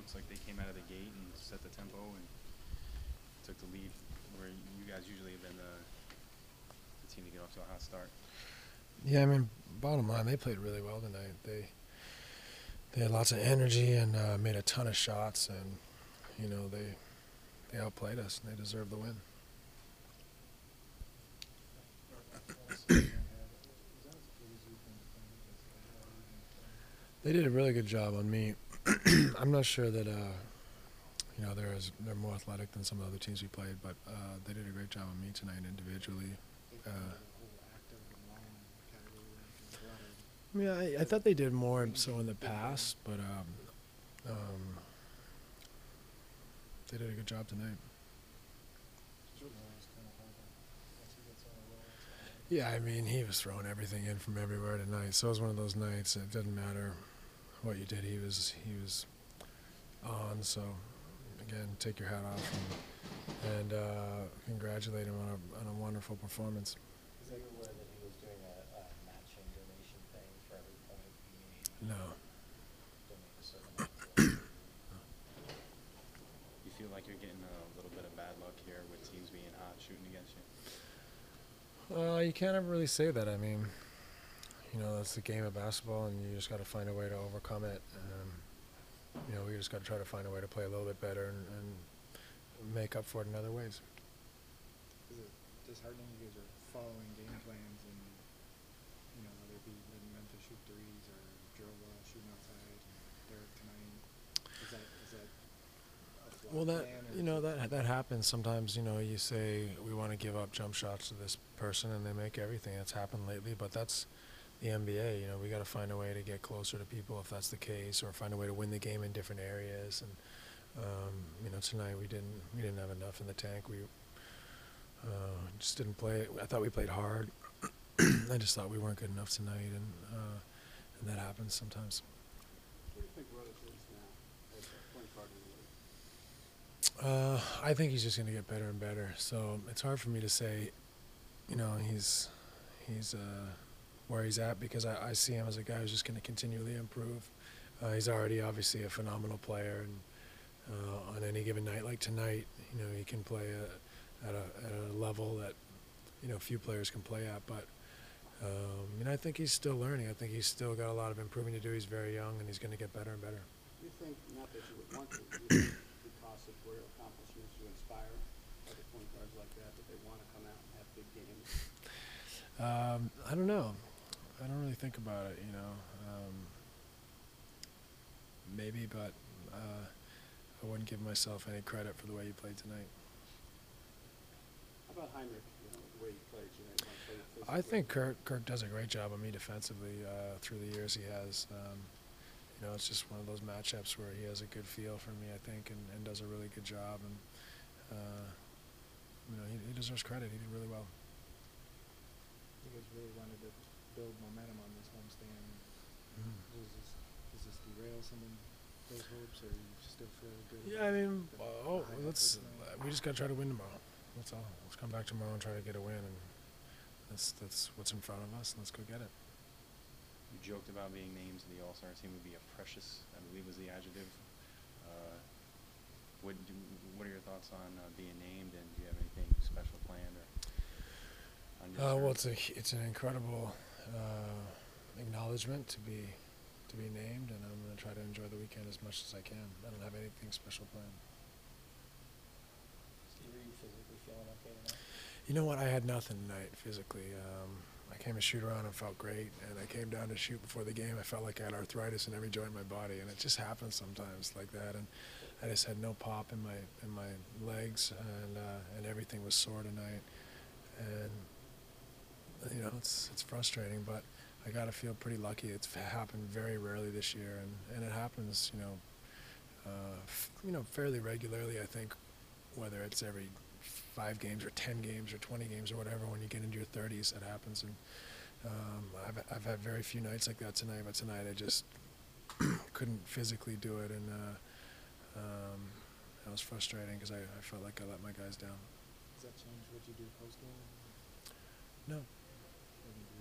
looks like they came out of the gate and set the tempo and took the lead, where you guys usually have been the team to get off to a hot start. Yeah, I mean, bottom line, they played really well tonight. They had lots of energy and made a ton of shots, and they outplayed us and they deserved the win. They did a really good job on me. I'm not sure that they're more athletic than some of the other teams we played, but they did a great job on me tonight individually. I thought they did more so in the past, but they did a good job tonight. Yeah, I mean, he was throwing everything in from everywhere tonight. So it was one of those nights. It doesn't matter what you did. He was on. So again, take your hat off and congratulate him on a wonderful performance. Is that aware that he was doing a matching donation thing for every point he made? No. Donate a certain amount. You feel like you're getting a little bit of bad luck here with teams being hot shooting against you? You can't ever really say that. I mean, that's the game of basketball, and you just got to find a way to overcome it. We just got to try to find a way to play a little bit better and make up for it in other ways. Is it disheartening you guys are following game plans and, whether it be letting Memphis shoot threes or Joe shooting outside and Derek tonight? Is that a flawed Well, plan? that happens sometimes. You say we want to give up jump shots to this person, and they make everything. That's happened lately, but that's the NBA. We got to find a way to get closer to people if that's the case, or find a way to win the game in different areas. And tonight we didn't have enough in the tank. We just didn't play. I thought we played hard. I just thought we weren't good enough tonight, and that happens sometimes. What do you think Rose is now as a point guard in the league? I think he's just going to get better and better. So it's hard for me to say, he's where he's at, because I see him as a guy who's just going to continually improve. He's already obviously a phenomenal player, and on any given night like tonight, he can play at a level that few players can play at. But I think he's still learning. I think he's still got a lot of improving to do. He's very young, and he's going to get better and better. Do you think, not that you would want to, you think because of your accomplishments you inspire other point guards like that they want to come out and have big games? I don't know. I don't really think about it, maybe, but I wouldn't give myself any credit for the way he played tonight. How about Heinrich, the way he plays? I think Kirk does a great job on me defensively through the years he has. It's just one of those matchups where he has a good feel for me, I think, and does a really good job. And, he deserves credit. He did really well. You guys really wanted to build momentum on this homestand. Mm-hmm. Does this derail some of those hopes, or you still feel good? Yeah, I mean, we just got to try to win tomorrow. That's all. Let's come back tomorrow and try to get a win, and that's what's in front of us. Let's go get it. You joked about being named to the All-Star team would be a precious, I believe was the adjective. What are your thoughts on being named, and do you have anything special planned on your Well, it's an incredible acknowledgement to be named, and I'm going to try to enjoy the weekend as much as I can. I don't have anything special planned. Steve, are you physically feeling okay tonight? You know what? I had nothing tonight physically. I came to shoot around and felt great, and I came down to shoot before the game. I felt like I had arthritis in every joint in my body, and it just happens sometimes like that. And I just had no pop in my legs, and everything was sore tonight. And it's frustrating, but I got to feel pretty lucky. It's happened very rarely this year, and it happens, fairly regularly. I think whether it's every 5 games or 10 games or 20 games or whatever, when you get into your 30s, that happens. And I've had very few nights like that tonight, but tonight I just couldn't physically do it, and that was frustrating because I felt like I let my guys down. Does that change what you do post-game? No.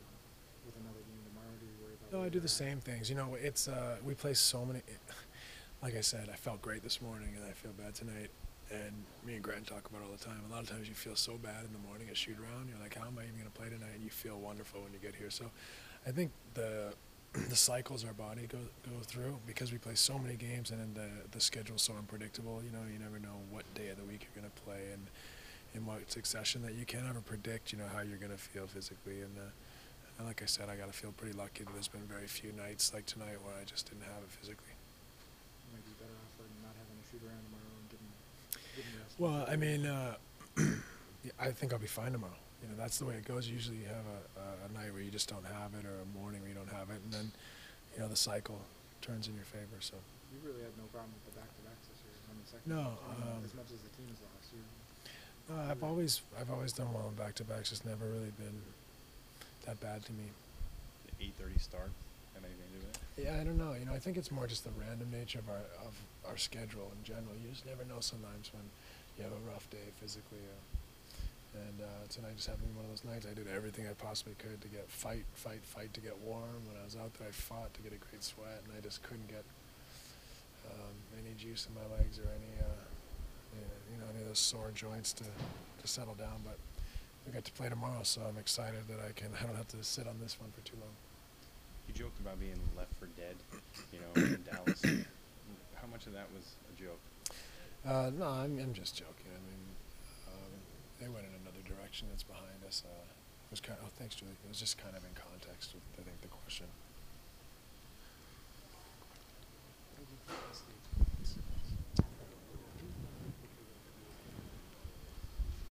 With another game tomorrow, do you worry about? No, I do the same things. It's we play so many. like I said, I felt great this morning, and I feel bad tonight. And me and Grant talk about it all the time. A lot of times you feel so bad in the morning at shoot around. You're like, how am I even going to play tonight? And you feel wonderful when you get here. So I think the cycles our body go through, because we play so many games, and then the schedule's so unpredictable. You know, you never know what day of the week you're going to play and in what succession, that you can't ever predict, you know, how you're going to feel physically. And like I said, I got to feel pretty lucky that there's been very few nights like tonight where I just didn't have it physically. You might be better off for not having to shoot around tomorrow and getting rest. Well, I mean, yeah, I think I'll be fine tomorrow. You know, that's the way it goes. Usually you have a night where you just don't have it, or a morning where you don't have it, and then, you know, the cycle turns in your favor. So. You really had no problem with the back-to-backs this year. I mean, second. No, as much as the team's lost, you. I've always done well in back-to-backs. It's never really been that bad to me. The 8:30 start. Have anything to do with it? Yeah, I don't know. You know, I think it's more just the random nature of our schedule in general. You just never know sometimes when you have a rough day physically. And tonight just happened to be one of those nights. I did everything I possibly could to get fight to get warm. When I was out there, I fought to get a great sweat, and I just couldn't get any juice in my legs or any any of those sore joints to settle down. But we got to play tomorrow, so I'm excited that I don't have to sit on this one for too long. You joked about being left for dead, you know, in Dallas. How much of that was a joke? No, I'm just joking. I mean, they went in another direction that's behind us. It was kind of, oh, thanks, Julie. It was just kind of in context with, I think, the question.